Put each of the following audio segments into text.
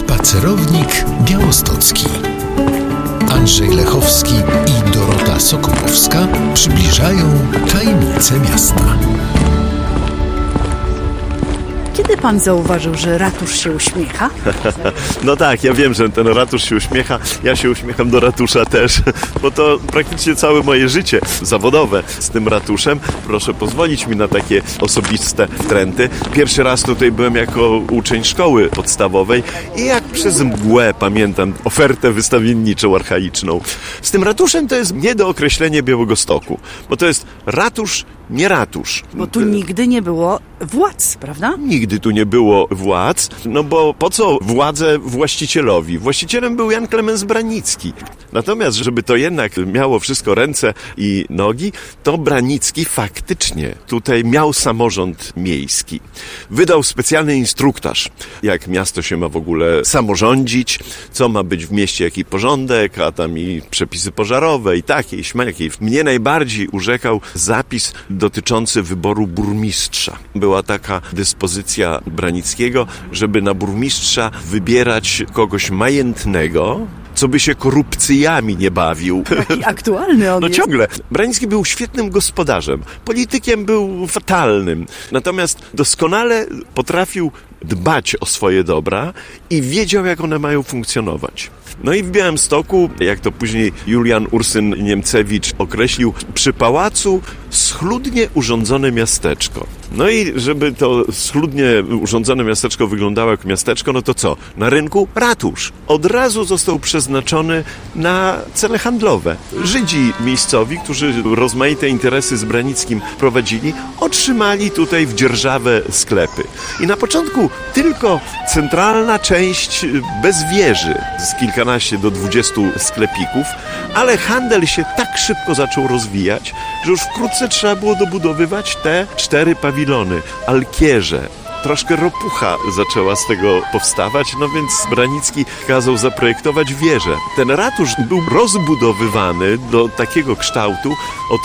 Spacerownik białostocki. Andrzej Lechowski i Dorota Sokołowska przybliżają tajemnice miasta. Kiedy pan zauważył, że ratusz się uśmiecha? No tak, ja wiem, że ten ratusz się uśmiecha. Ja się uśmiecham do ratusza też, bo to praktycznie całe moje życie zawodowe z tym ratuszem. Proszę pozwolić mi na takie osobiste wtręty. Pierwszy raz tutaj byłem jako uczeń szkoły podstawowej i jak przez mgłę pamiętam ofertę wystawienniczą archaiczną. Z tym ratuszem to jest niedookreślenie Białegostoku, bo to jest ratusz, nie ratusz. Bo tu nigdy nie było władz, prawda? Nigdy tu nie było władz, no bo po co władzę właścicielowi? Właścicielem był Jan Klemens Branicki. Natomiast, żeby to jednak miało wszystko ręce i nogi, to Branicki faktycznie tutaj miał samorząd miejski. Wydał specjalny instruktaż, jak miasto się ma w ogóle samorządzić, co ma być w mieście, jaki porządek, a tam i przepisy pożarowe i takie, i śmakie. Mnie najbardziej urzekał zapis dotyczący wyboru burmistrza. Była taka dyspozycja Branickiego, żeby na burmistrza wybierać kogoś majętnego, co by się korupcjami nie bawił. Jaki aktualny on No jest. ciągle. Branicki był świetnym gospodarzem. Politykiem był fatalnym. Natomiast doskonale potrafił dbać o swoje dobra i wiedział, jak one mają funkcjonować. No i w Białymstoku, jak to później Julian Ursyn-Niemcewicz określił, przy pałacu schludnie urządzone miasteczko. No i żeby to schludnie urządzone miasteczko wyglądało jak miasteczko, no to co? Na rynku ratusz. Od razu został przeznaczony na cele handlowe. Żydzi miejscowi, którzy rozmaite interesy z Branickim prowadzili, otrzymali tutaj w dzierżawę sklepy. I na początku tylko centralna część bez wieży, z kilkanaście do 20 sklepików, ale handel się tak szybko zaczął rozwijać, że już wkrótce trzeba było dobudowywać te 4 pawilony, alkierze. Troszkę ropucha zaczęła z tego powstawać, no więc Branicki kazał zaprojektować wieżę. Ten ratusz był rozbudowywany do takiego kształtu od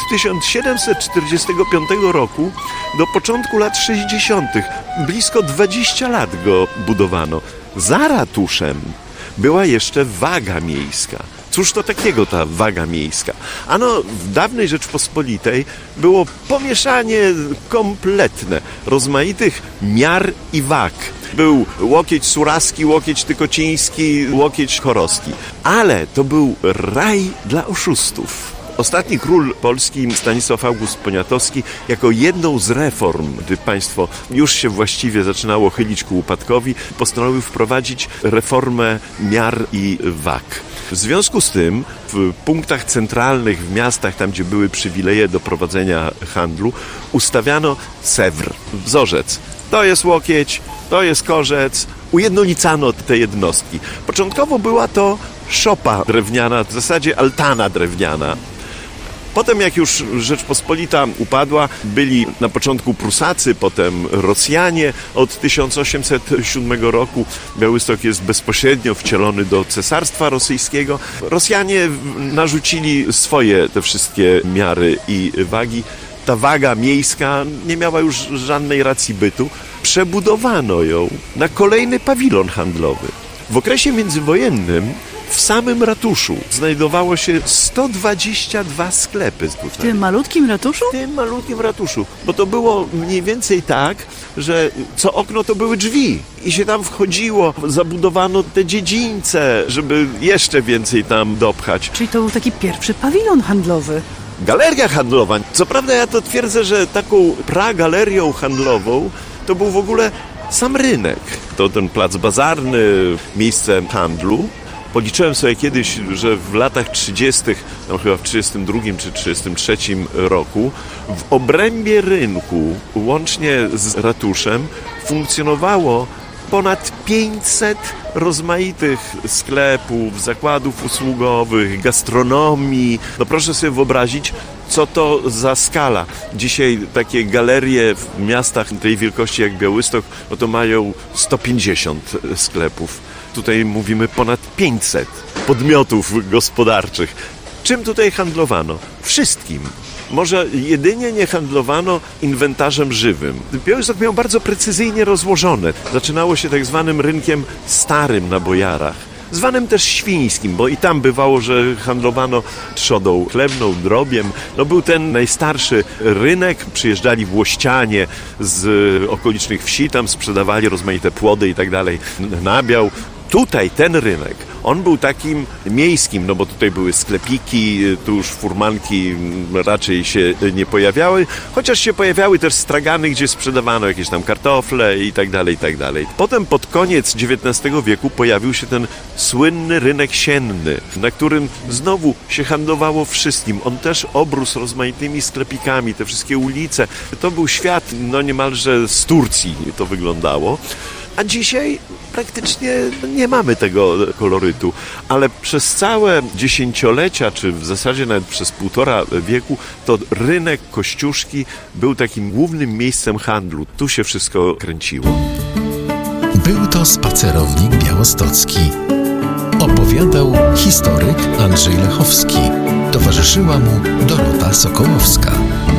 1745 roku do początku lat 60. Blisko 20 lat go budowano. Za ratuszem była jeszcze waga miejska. Cóż to takiego ta waga miejska? Ano, w dawnej Rzeczpospolitej było pomieszanie kompletne rozmaitych miar i wag. Był łokieć suraski, łokieć tykociński, łokieć chorowski. Ale to był raj dla oszustów. Ostatni król polski, Stanisław August Poniatowski, jako jedną z reform, gdy państwo już się właściwie zaczynało chylić ku upadkowi, postanowił wprowadzić reformę miar i wag. W związku z tym w punktach centralnych w miastach, tam gdzie były przywileje do prowadzenia handlu, ustawiano sewr, wzorzec. To jest łokieć, to jest korzec. Ujednolicano te jednostki. Początkowo była to szopa drewniana, w zasadzie altana drewniana. Potem jak już Rzeczpospolita upadła, byli na początku Prusacy, potem Rosjanie. Od 1807 roku Białystok jest bezpośrednio wcielony do Cesarstwa Rosyjskiego. Rosjanie narzucili swoje te wszystkie miary i wagi. Ta waga miejska nie miała już żadnej racji bytu. Przebudowano ją na kolejny pawilon handlowy. W okresie międzywojennym w samym ratuszu znajdowało się 122 sklepy. W tym malutkim ratuszu? W tym malutkim ratuszu, bo to było mniej więcej tak, że co okno to były drzwi i się tam wchodziło, zabudowano te dziedzińce, żeby jeszcze więcej tam dopchać. Czyli to był taki pierwszy pawilon handlowy. Galeria handlowa. Co prawda ja to twierdzę, że taką pragalerią handlową to był w ogóle sam rynek. To ten plac bazarny, miejsce handlu. Policzyłem sobie kiedyś, że w latach 30., no chyba w 32 czy 33 roku, w obrębie rynku, łącznie z ratuszem, funkcjonowało ponad 500 rozmaitych sklepów, zakładów usługowych, gastronomii. No proszę sobie wyobrazić, co to za skala. Dzisiaj takie galerie w miastach tej wielkości jak Białystok, no to mają 150 sklepów. Tutaj mówimy ponad 500 podmiotów gospodarczych. Czym tutaj handlowano? Wszystkim. może jedynie nie handlowano inwentarzem żywym. Białystok miał bardzo precyzyjnie rozłożone. Zaczynało się tak zwanym rynkiem starym na Bojarach, zwanym też świńskim, bo i tam bywało, że handlowano trzodą chlebną, drobiem. Był ten najstarszy rynek, przyjeżdżali włościanie z okolicznych wsi, tam sprzedawali rozmaite płody i tak dalej, nabiał. Tutaj ten rynek, on był takim miejskim, bo tutaj były sklepiki, tu już furmanki raczej się nie pojawiały, chociaż się pojawiały też stragany, gdzie sprzedawano jakieś tam kartofle i tak dalej, i tak dalej. Potem pod koniec XIX wieku pojawił się ten słynny rynek sienny, na którym znowu się handlowało wszystkim. On też obrósł rozmaitymi sklepikami, te wszystkie ulice. To był świat niemalże z Turcji to wyglądało. A dzisiaj praktycznie nie mamy tego kolorytu, ale przez całe dziesięciolecia, czy w zasadzie nawet przez 1,5 wieku, to rynek Kościuszki był takim głównym miejscem handlu. Tu się wszystko kręciło. Był to spacerownik białostocki. Opowiadał historyk Andrzej Lechowski. Towarzyszyła mu Dorota Sokołowska.